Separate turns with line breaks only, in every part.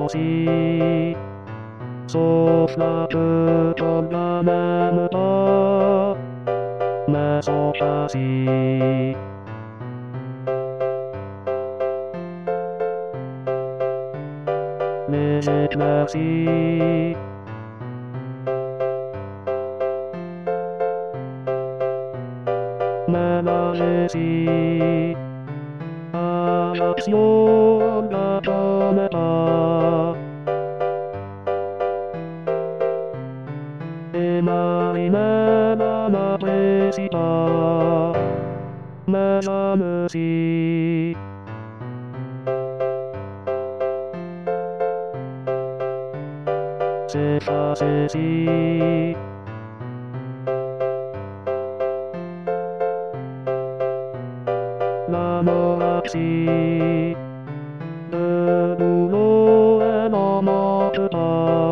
しそうしたことがなんだまそかしねじなしまなへしあやしよがとめたえまいななまでしたまさむしせさせしなのらしルブロへのまくた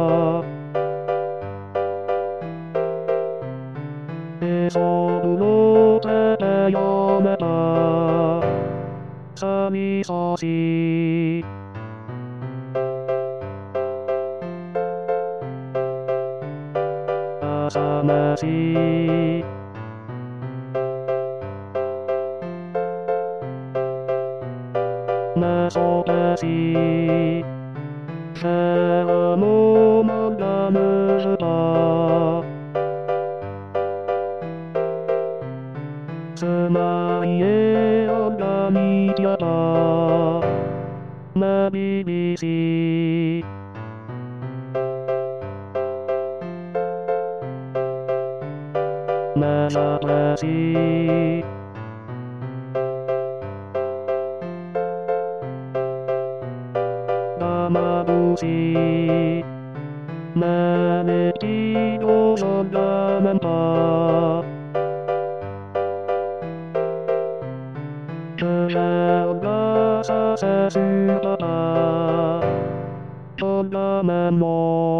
えそぶのててよめたさみそしあさましまそかしせらもまがむずたつまいえおがみきゃたまびびしまさかしがまぶしまねきどそがまんたくらうがさせすたたとがまんも